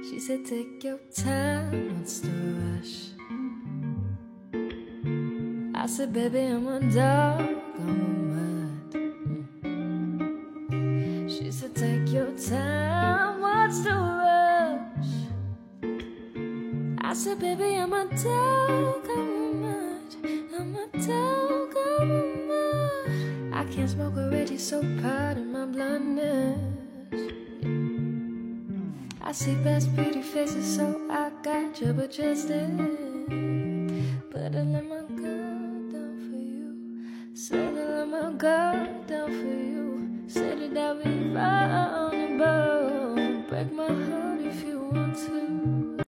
She said, take your time, what's the rush? I said, baby, I'm a dog, I'm a mutt. She said, take your time, what's the rush? I said, baby, I'm a dog, I'm a mutt. I'm a dog, I'm a mutt. I can't smoke already, so proud of my blindness. I see past pretty faces, so I got trouble trusting. But I